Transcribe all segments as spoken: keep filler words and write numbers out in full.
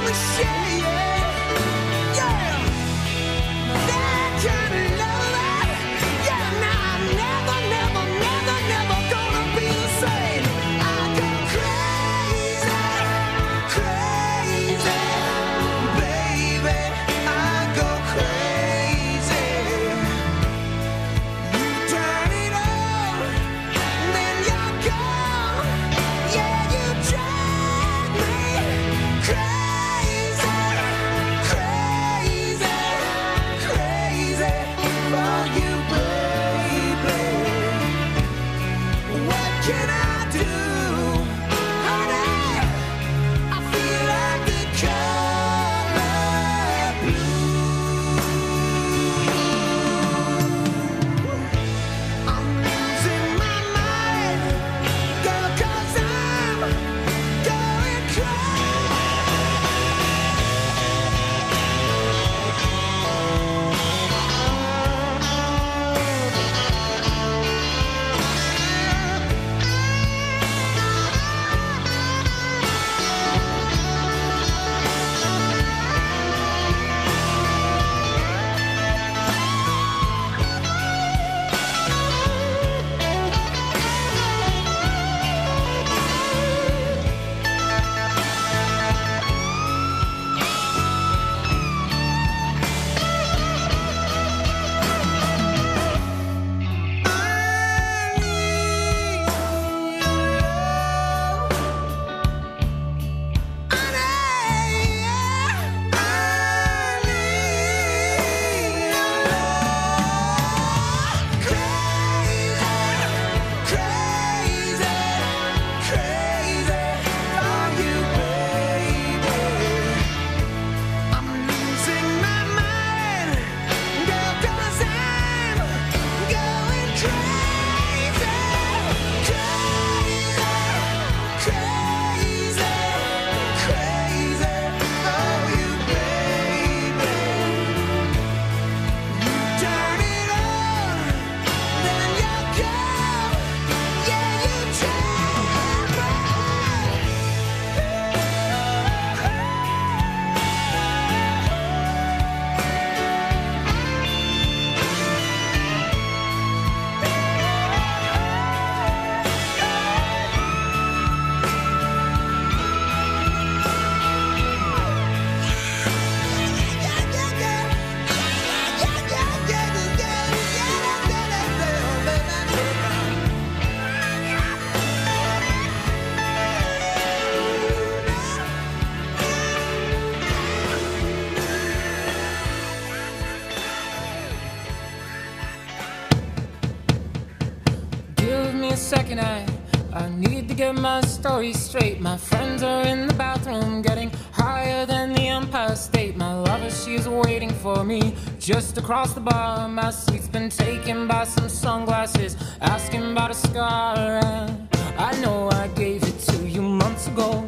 second, I, I need to get my story straight. My friends are in the bathroom getting higher than the Empire State. My lover, she's waiting for me just across the bar. My seat's been taken by some sunglasses, asking about a scar. And I know I gave it to you months ago.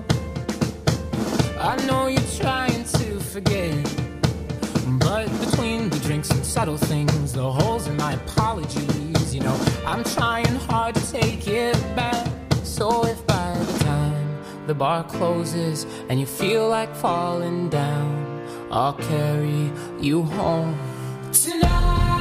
I know you're trying to forget, but between the drinks and subtle things, the holes in my apologies, you know, I'm trying hard to take it back. So if by the time the bar closes and you feel like falling down, I'll carry you home tonight.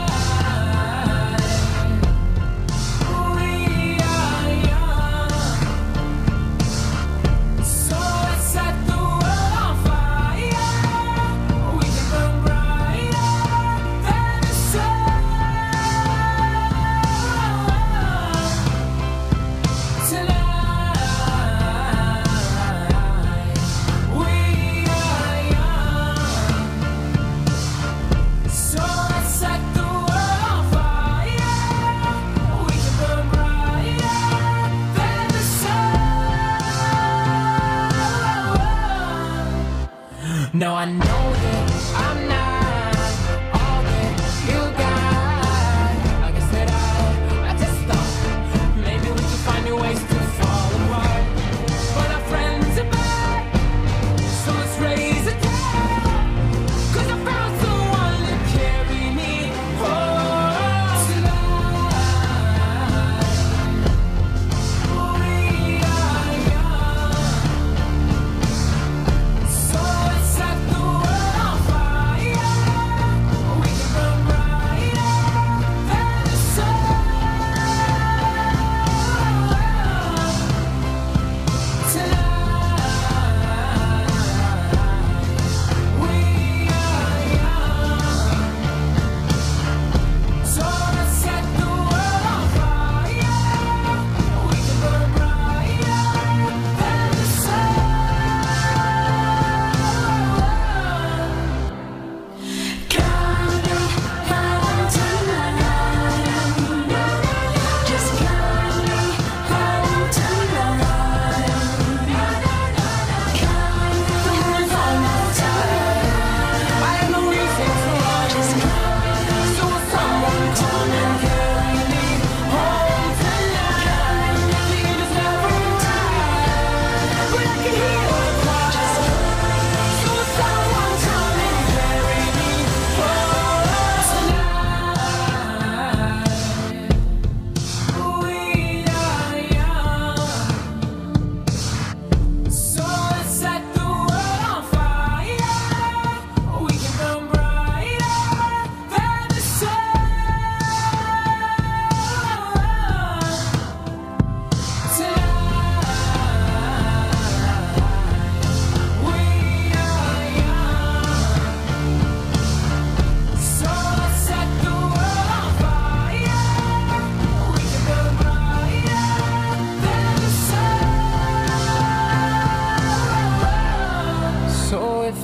Now I know that I'm not all that you got. I guess that I, I just thought maybe we could find new ways to fall apart. But our friends are back, so let's raise a toast. Cause I found someone to carry me home tonight. We are young, so it's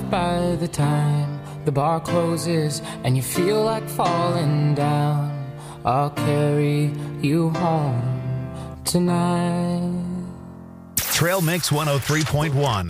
by the time the bar closes and you feel like falling down. I'll carry you home tonight. Trail Mix one oh three point one.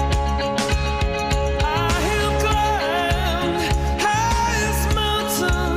I have climbed highest mountain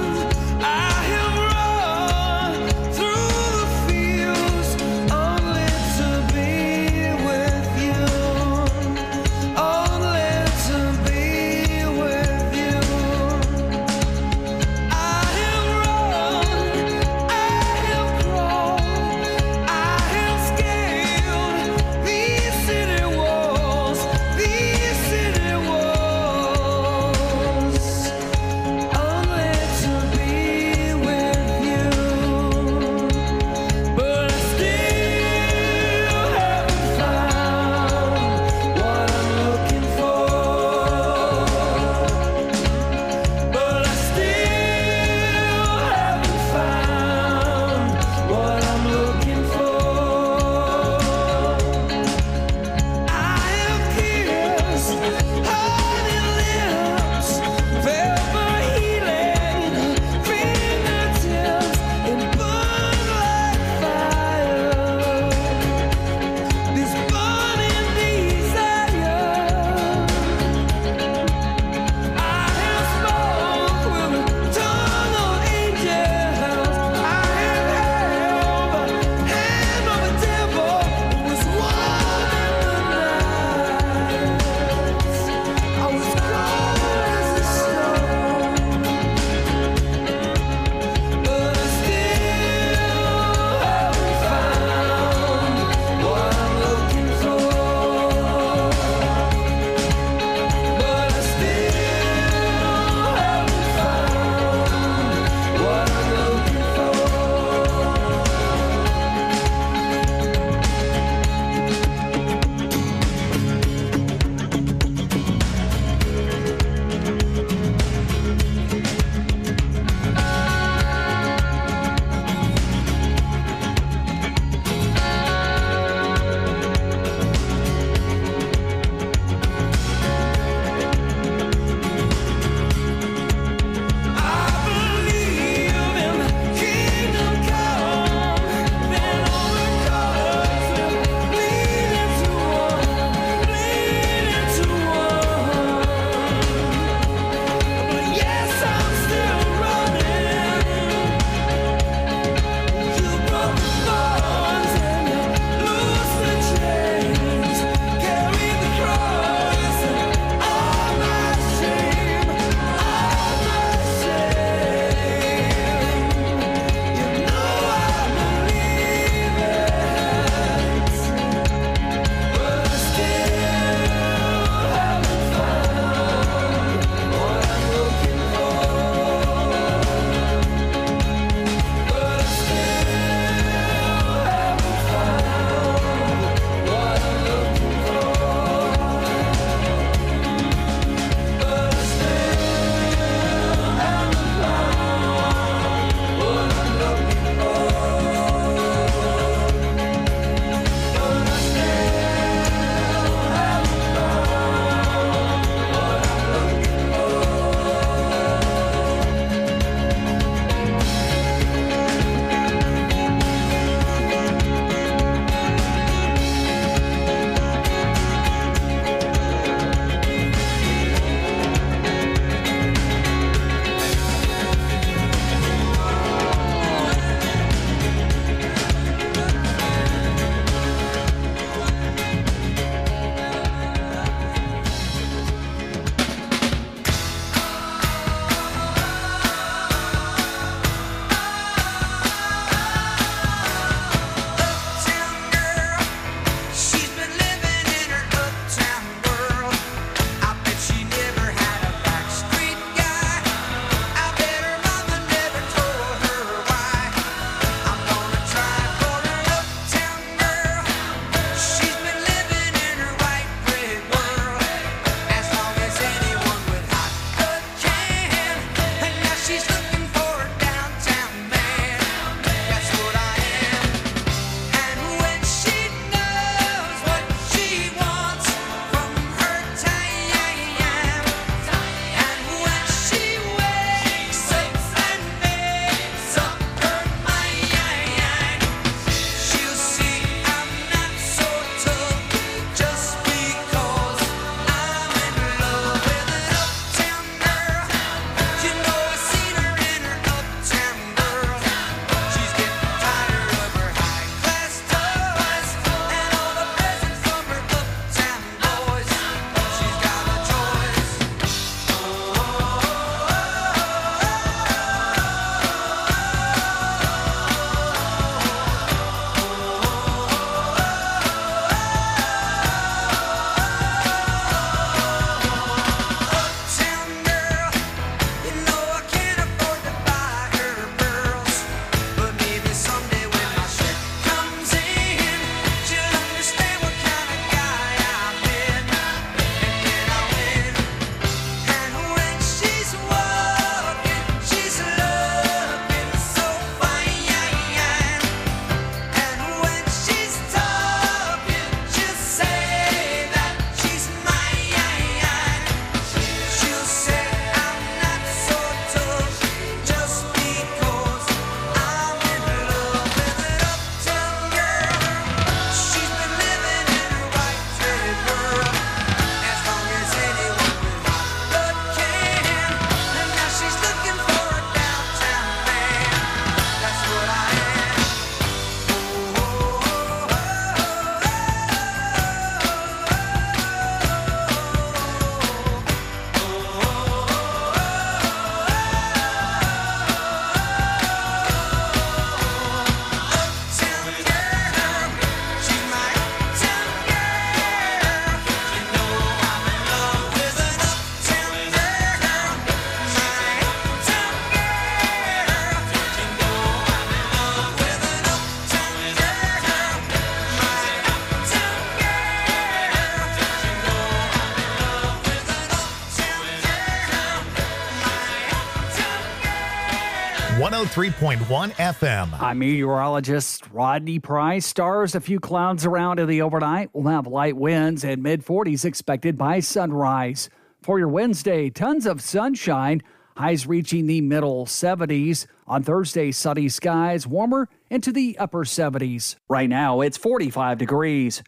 three point one F M. I'm meteorologist Rodney Price. Stars, a few clouds around in the overnight. We'll have light winds and mid forties expected by sunrise. For your Wednesday, tons of sunshine. Highs reaching the middle seventies. On Thursday, sunny skies, warmer into the upper seventies. Right now, it's forty-five degrees.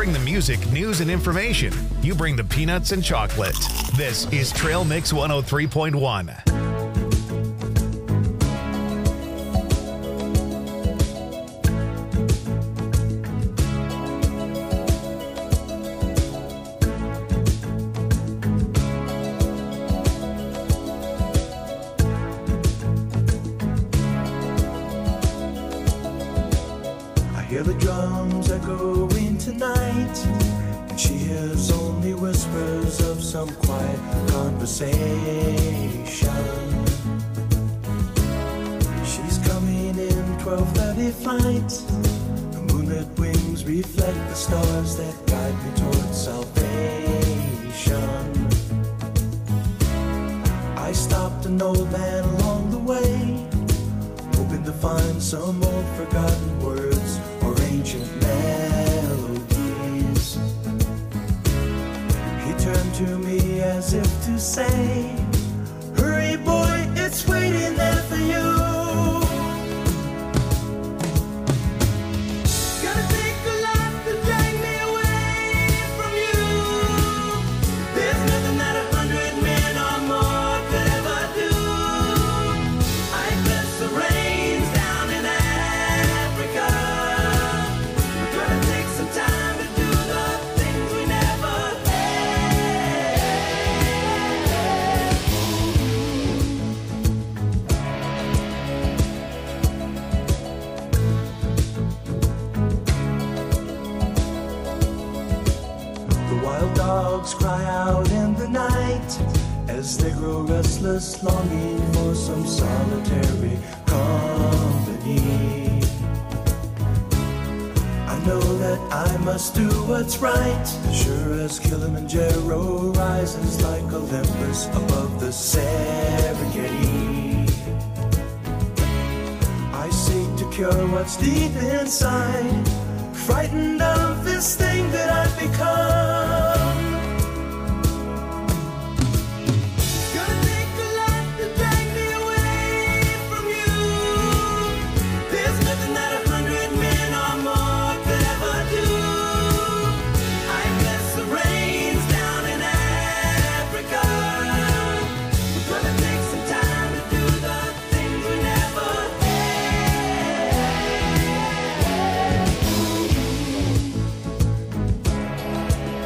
bring the music, news, and information. You bring the peanuts and chocolate. This is Trail Mix one oh three point one. Hear the drums echoing tonight, and she hears only whispers of some quiet conversation. She's coming in twelve thirty flight. The moonlit wings reflect the stars that guide me towards salvation. I stopped an old man along the way, hoping to find some old forgotten words or ancient melodies. He turned to me as if to say, hurry boy, it's waiting there for you. Gotta take a lot to drag me away from you. There's nothing that a hundred men or more could ever do. I bless the rains down in Africa. We're gonna take some time to do the things we never The wild dogs cry out in the night as they grow restless, longing for some solitary company. I know that I must do what's right, sure as Kilimanjaro rises like Olympus above the Serengeti. I seek to cure what's deep inside, frightened of this thing that I've become. Gonna take a lot to drag me away from you. There's nothing that a hundred men or more could ever do. I bless the rains down in Africa. We're gonna take some time to do the things we never had.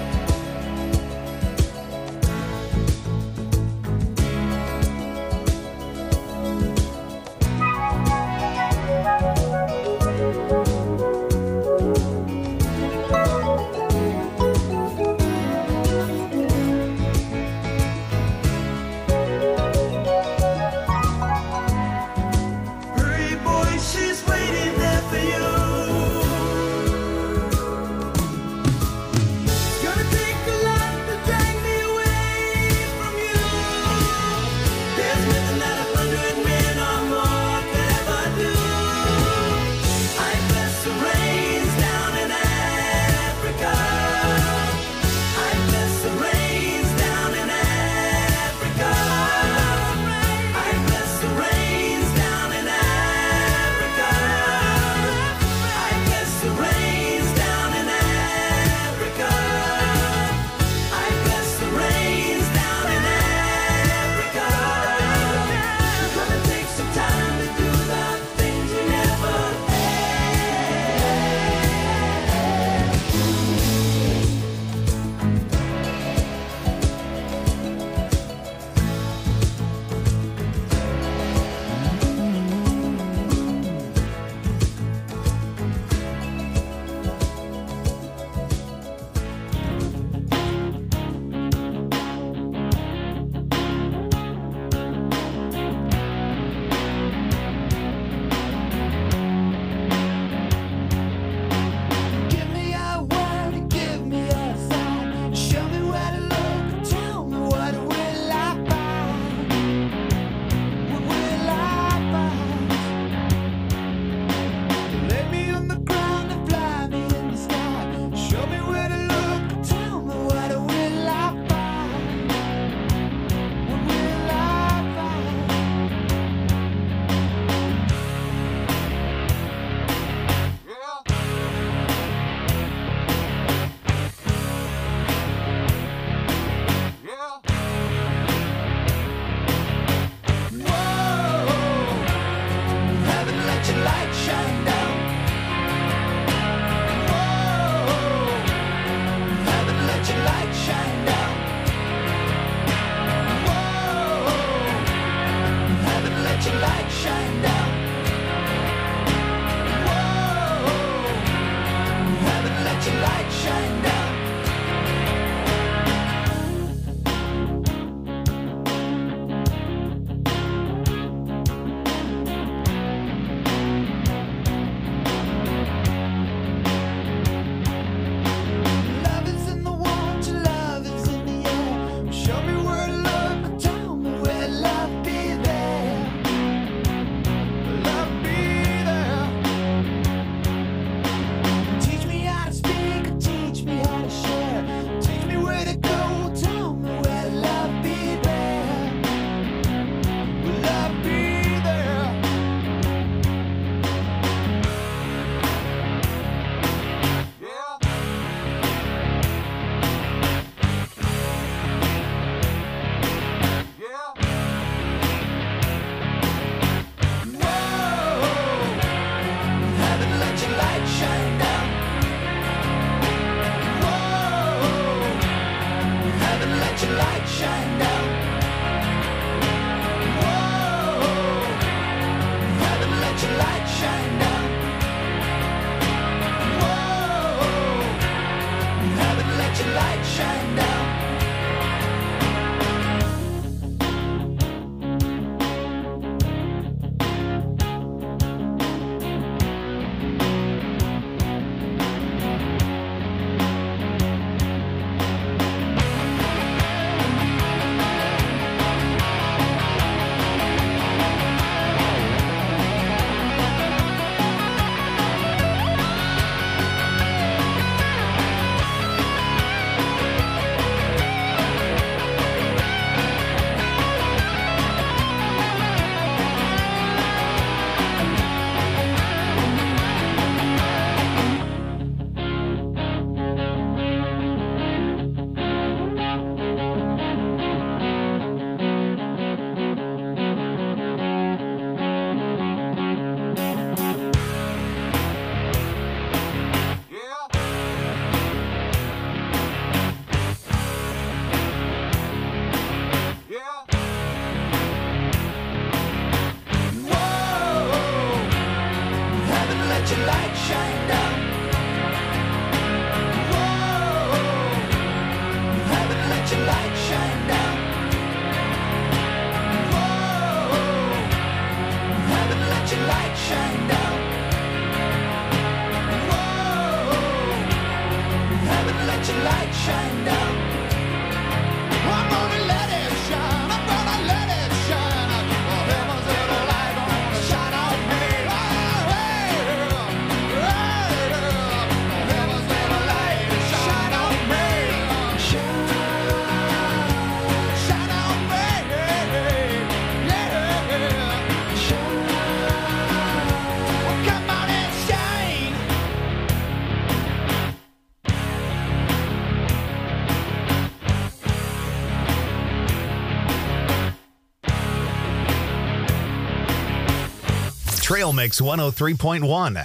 Trail Mix one oh three point one.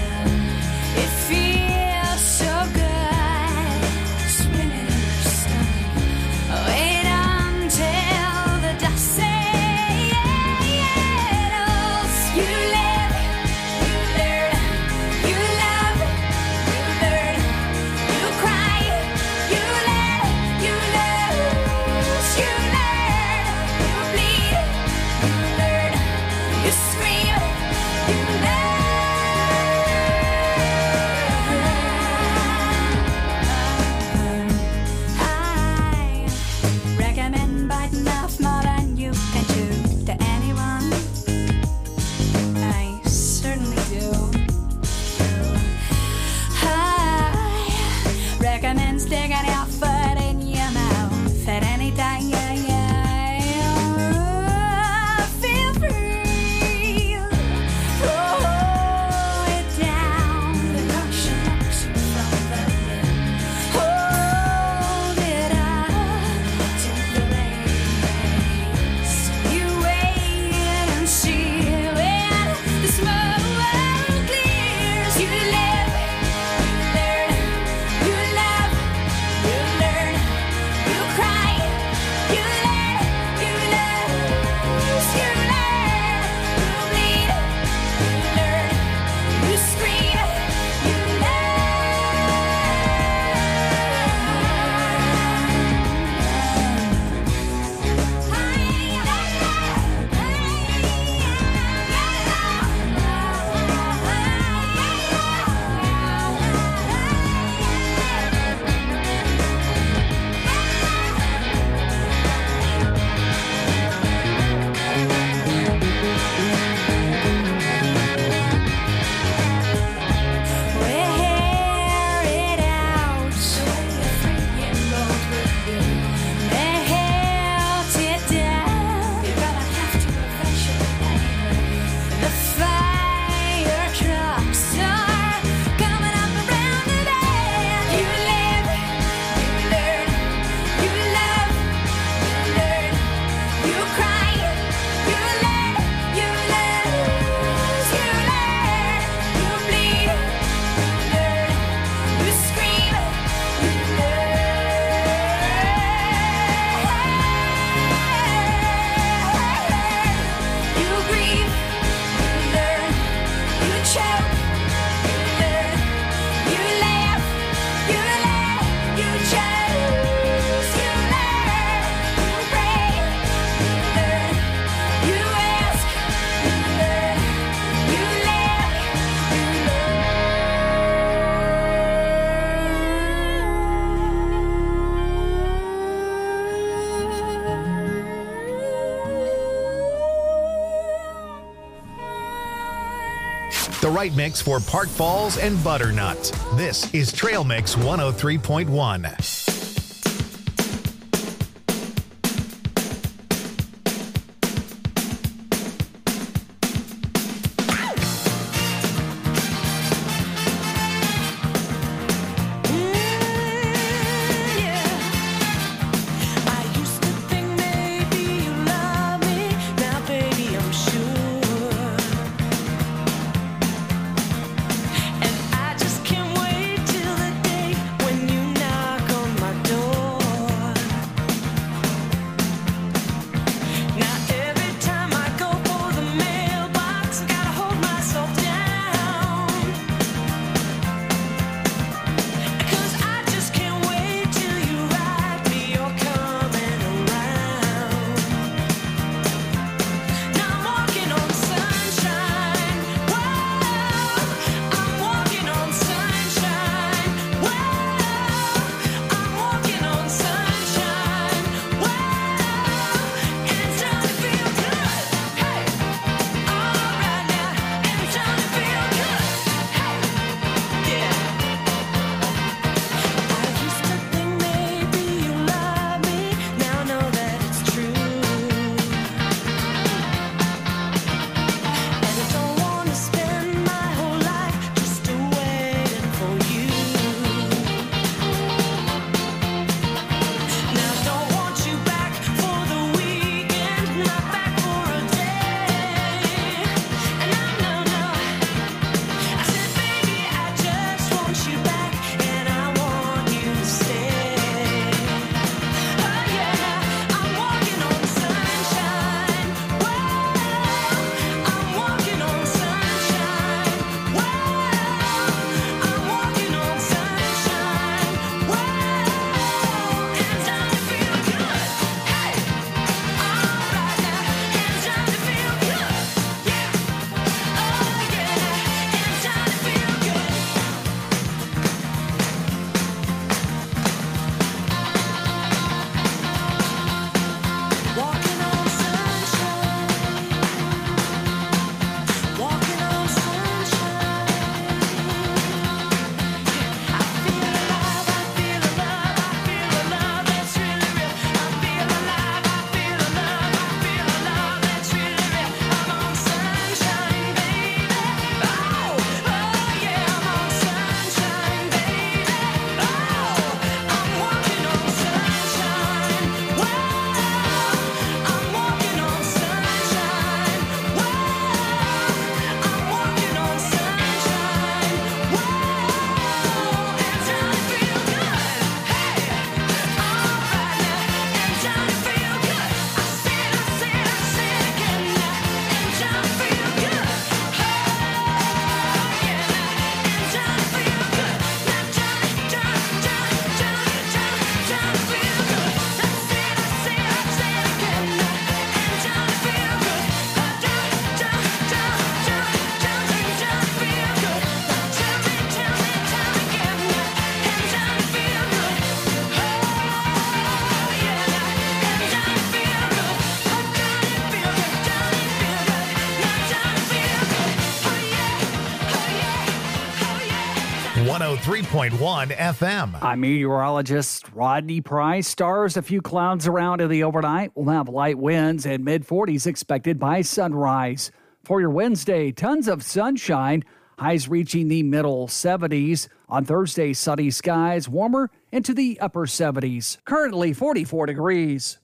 It feels so good, swimming in your stomach. right mix for Park Falls and Butternut. This is Trail Mix one oh three point one. one oh three point one F M. I'm meteorologist Rodney Price. Stars, a few clouds around in the overnight. We'll have light winds and mid forties expected by sunrise. For your Wednesday, tons of sunshine. Highs reaching the middle seventies. On Thursday, sunny skies, warmer into the upper seventies. Currently forty-four degrees.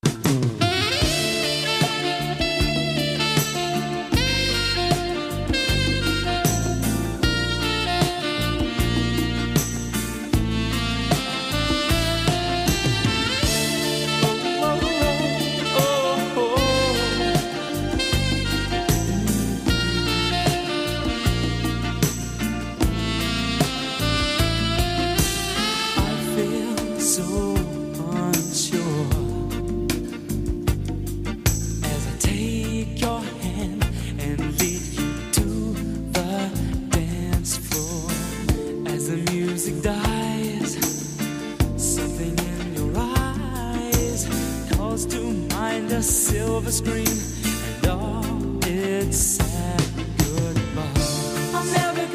Silver screen and all its sad goodbye. I'll never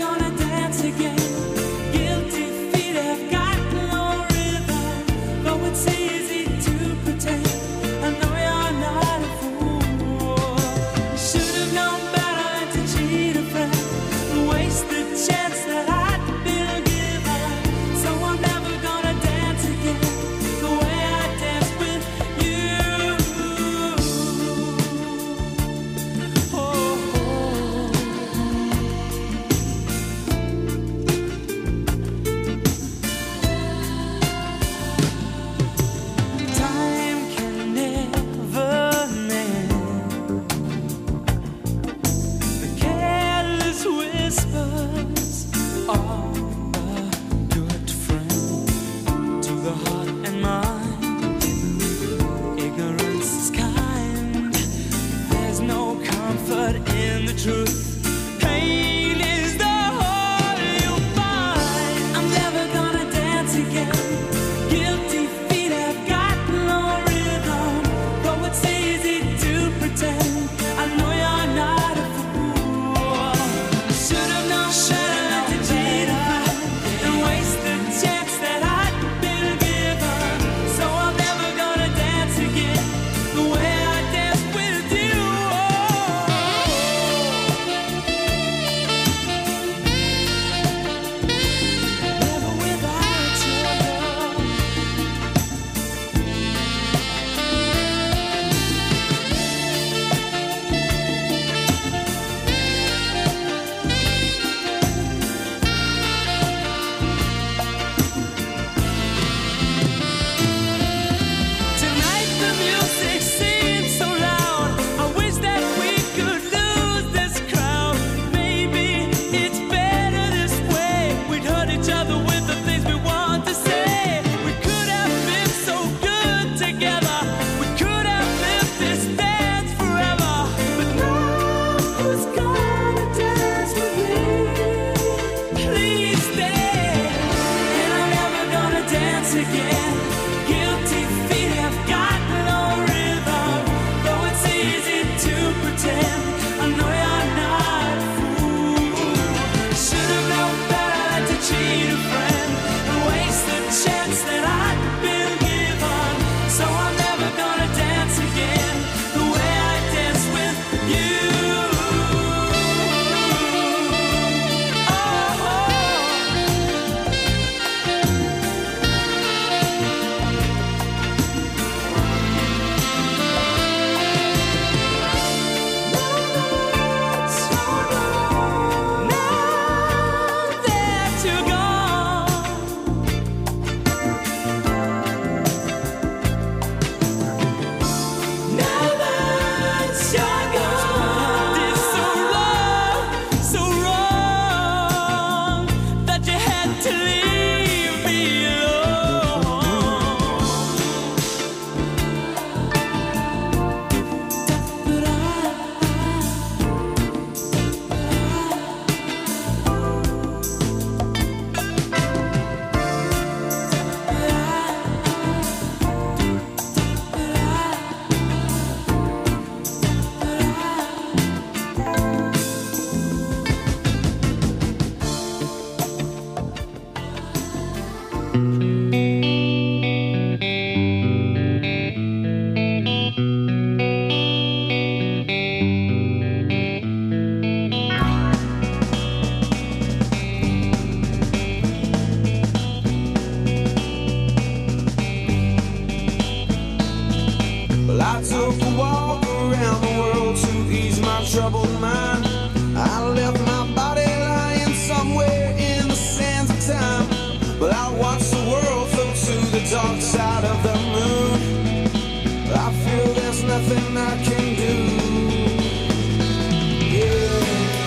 need a friend and waste the chance that I've been given. So I'm never gonna dance again the way I dance with you. Well, I took a walk around the world to ease my troubled mind. I left my body lying somewhere in the sands of time. But I watched the world float to the dark side of the moon. I feel there's nothing I can do. Yeah.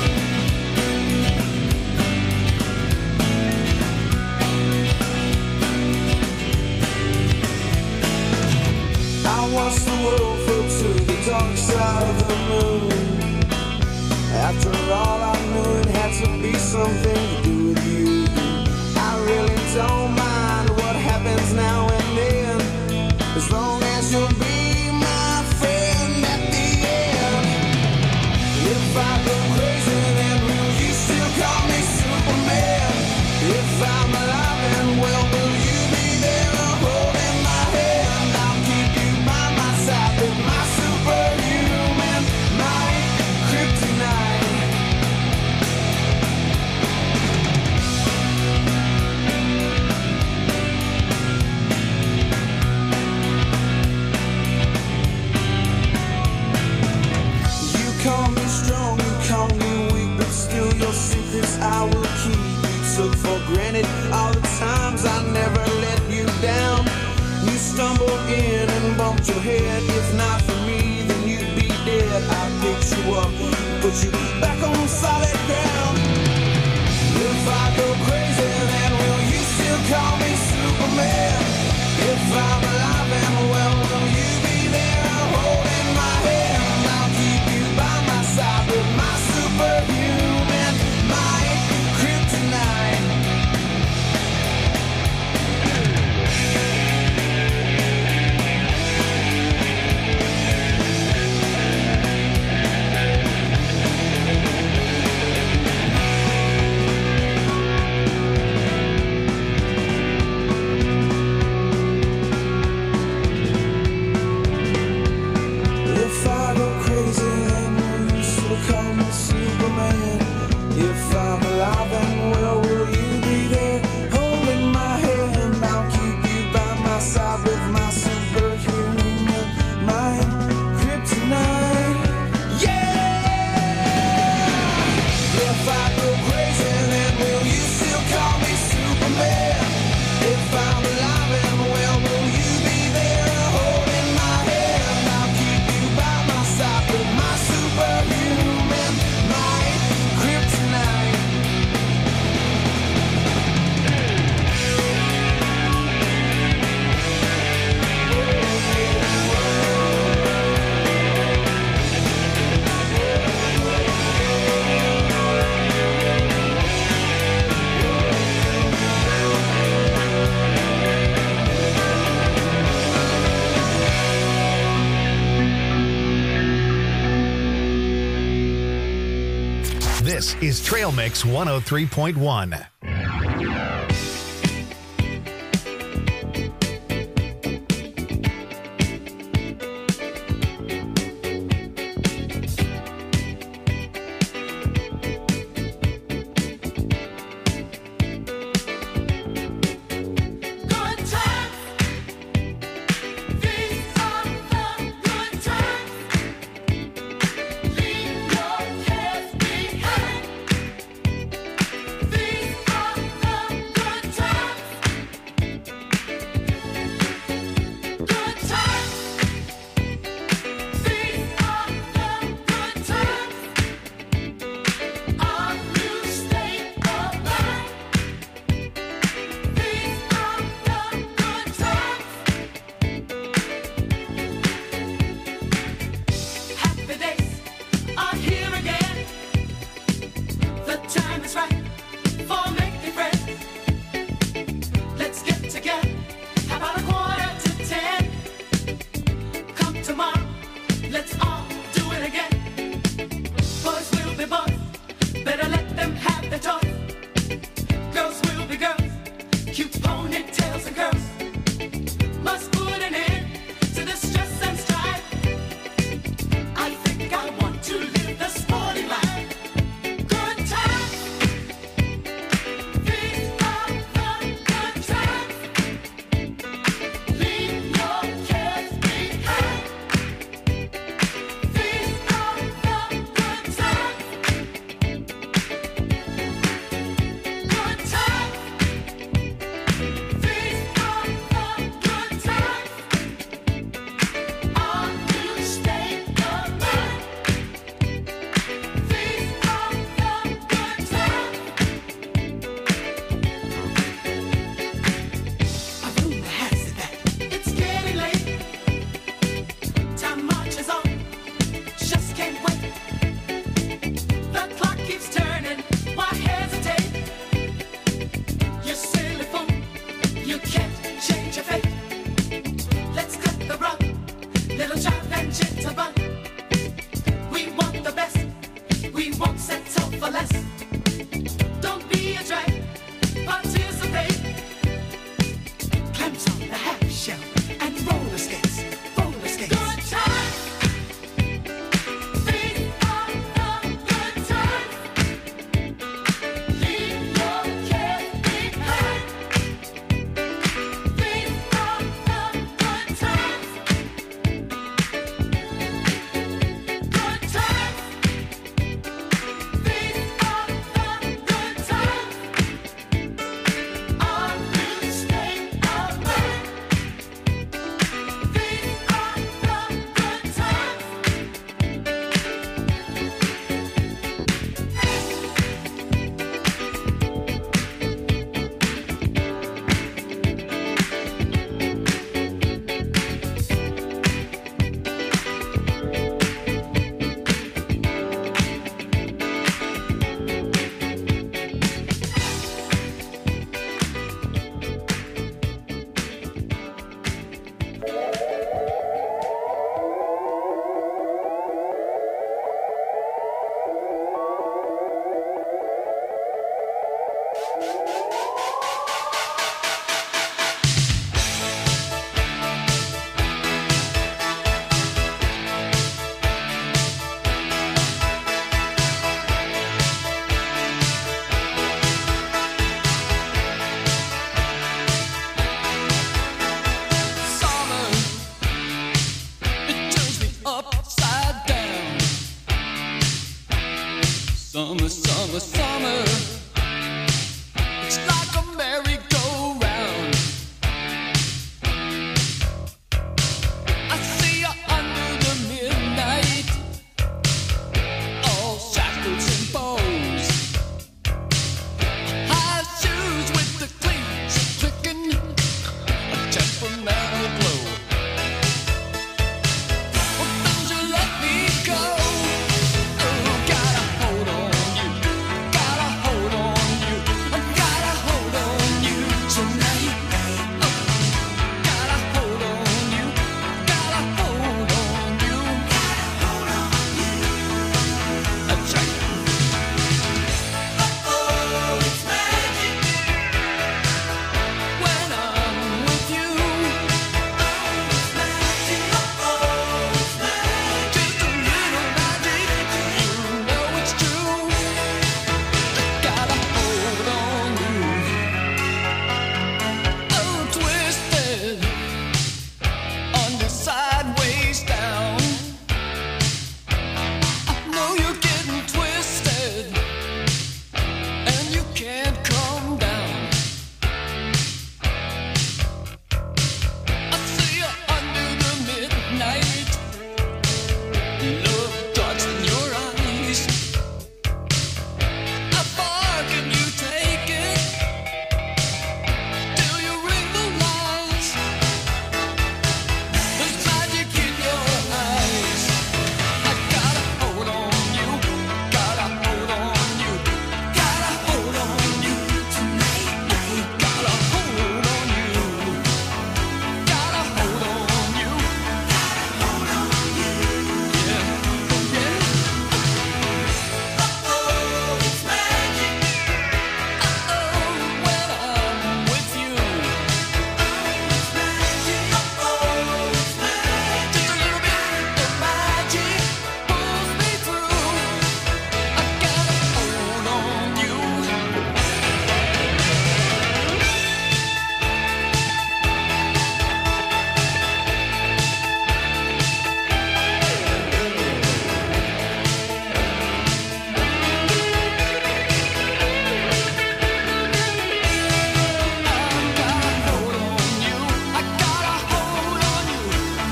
I watched the world float to the dark side of the moon. After all, I knew it had to be something to do with you. I really don't mind what happens now and then, as long as you'll be my friend at the end. If I go crazy, then will you still call me Superman? If I'm alive and well, will you be there holding my hand? I'll keep you by my side with my superhuman, my kryptonite. You call me strong, you call me weak, but still your secrets I will keep. You took for granted all the times I never let you down. You stumbled in and bumped your head. If not for me, then you'd be dead. I picked you up, put you back on solid ground. If I go crazy, then will you still call me Superman? If I'm alive and well, will you be there holding my hand? I'll keep you by my side with my superhuman, my kryptonite. If I go crazy, then will you still call me Superman? If I'm alive and well, will you be there holding my hand? I'll keep you by my side with my superhuman, my kryptonite. Yeah! If I go crazy, then will you still call me Superman? If I'm alive and well, will you be there holding my hand? I'll keep you by my side with my superhuman, my kryptonite. This is Trail Mix one oh three point one. boys and girls.